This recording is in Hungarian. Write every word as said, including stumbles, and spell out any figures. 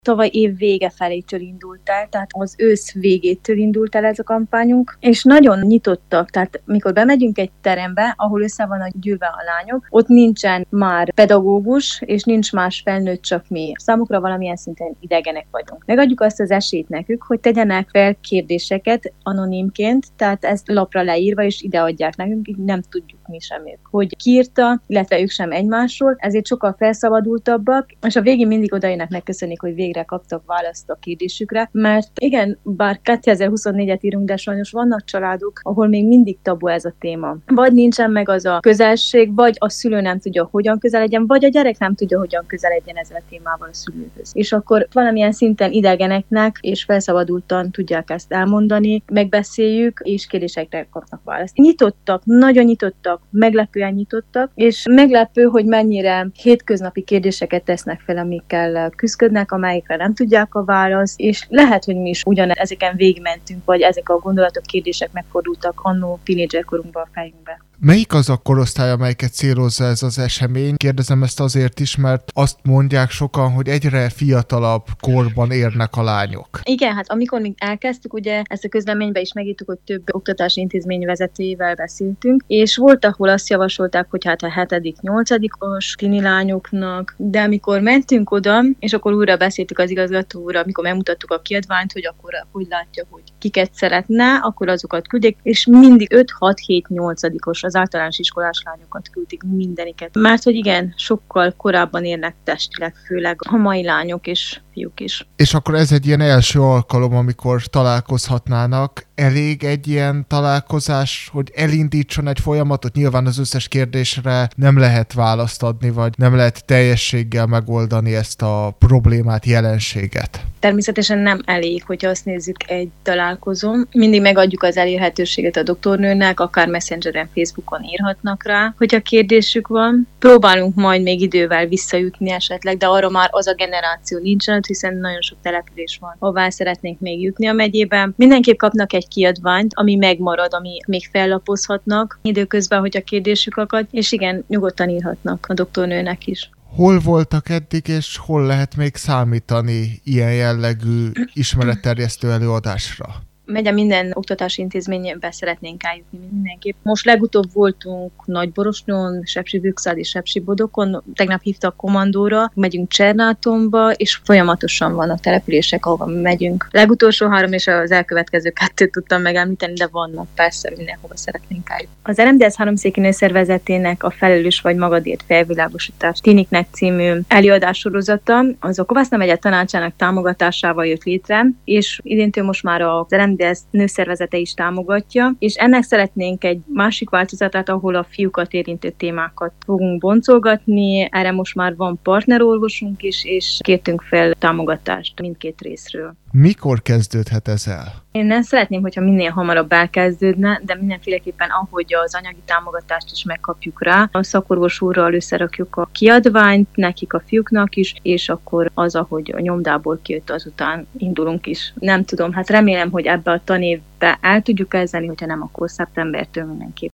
Tavaly év vége felétől indult el, tehát az ősz végétől indult el ez a kampányunk, és nagyon nyitottak, tehát mikor bemegyünk egy terembe, ahol össze vannak gyűlve a lányok, ott nincsen már pedagógus, és nincs más felnőtt, csak mi. Számukra valamilyen szinten idegenek vagyunk. Megadjuk azt az esélyt nekük, hogy tegyenek fel kérdéseket anonimként, tehát ezt lapra leírva, és ideadják nekünk, így nem tudjuk mi sem ők, hogy ki írta, illetve ők sem egymásról, ezért sokkal felszabadultabbak, és a végén mindig odajönnek megköszönni, hogy végre kaptak választ a kérdésükre, mert igen, bár kétezer-huszonnégyet írunk, de sajnos vannak családok, ahol még mindig tabu ez a téma. Vagy nincsen meg az a közelség, vagy a szülő nem tudja, hogyan közeledjen, vagy a gyerek nem tudja, hogyan közeledjen ezzel a témával a szülőhöz. És akkor valamilyen szinten idegeneknek és felszabadultan tudják ezt elmondani, megbeszéljük, és kérdésekre kapnak választ. Nyitottak, nagyon nyitottak, meglepően nyitottak, és meglepő, hogy mennyire hétköznapi kérdéseket tesznek fel, amikkel küzdködnek, amelyikre nem tudják a választ, és lehet, hogy mi is ugyan ezeken végigmentünk, vagy ezek a gondolatok, kérdések megfordultak annó tínédzserkorunkban a fejünkbe. Melyik az a korosztály, amelyiket célozza ez az esemény? Kérdezem ezt azért is, mert azt mondják sokan, hogy egyre fiatalabb korban érnek a lányok. Igen, hát amikor mi elkezdtük, ugye ezt a közleménybe is megírtuk, hogy több oktatási intézmény vezetőjével beszéltünk, és volt, ahol azt javasolták, hogy hát a hetedik, nyolcadikos tini lányoknak, de amikor mentünk oda, és akkor újra beszéltük az igazgatóra, amikor megmutattuk a kiadványt, hogy akkor hogy látja, hogy kiket szeretne, akkor azokat küldjék, és mindig öt, hat, hét, nyolcadikos az általános iskolás lányokat küldik mindeniket. Mert hogy igen, sokkal korábban érnek testileg, főleg a mai lányok és fiúk is. És akkor ez egy ilyen első alkalom, amikor találkozhatnának. Elég egy ilyen találkozás, hogy elindítson egy folyamatot? Nyilván az összes kérdésre nem lehet választ adni, vagy nem lehet teljességgel megoldani ezt a problémát, jelenséget. Természetesen nem elég, hogyha azt nézzük egy találkozón. Mindig megadjuk az elérhetőséget a doktornőnek, akár Messengeren, Facebookon írhatnak rá, hogyha kérdésük van. Próbálunk majd még idővel visszajutni esetleg, de arra már az a generáció nincsen, hiszen nagyon sok település van, ahová szeretnénk még jutni a megyében. Mindenképp kapnak egy kiadványt, ami megmarad, ami még fellapozhatnak időközben, hogyha kérdésük akad, és igen, nyugodtan írhatnak a doktornőnek is. Hol voltak eddig, és hol lehet még számítani ilyen jellegű ismeretterjesztő előadásra? Megye minden oktatási intézménybe szeretnénk eljutni mindenképp. Most legutóbb voltunk Nagyborosnyon, Sepsigbükszád és Sepsibodokon, tegnap hívtak kommandóra, megyünk Csernátonba, és folyamatosan vannak települések, ahova megyünk. Legutolsó három és az elkövetkező kettőt tudtam megemlíteni, de vannak persze, mindenhova szeretnénk eljutni. Az er em dé es háromszéki nőszervezetének a Felelős vagy magadért felvilágosítás Tiniknek című előadássorozata, az a Kovászna megye tanácsának támogatásával jött létre, és idéntől most már az er em dé es nőszervezete is támogatja, és ennek szeretnénk egy másik változatát, ahol a fiúkat érintő témákat fogunk boncolgatni. Erre most már van partnerorvosunk is, és kértünk fel támogatást mindkét részről. Mikor kezdődhet ez el? Én nem szeretném, hogyha minél hamarabb elkezdődne, de mindenféleképpen ahogy az anyagi támogatást is megkapjuk rá, a szakorvos úrral összerakjuk a kiadványt, nekik a fiúknak is, és akkor az, ahogy a nyomdából kijött, azután indulunk is. Nem tudom, hát remélem, hogy ebbe a tanévbe el tudjuk kezdeni, hogyha nem, akkor szeptembertől mindenképp.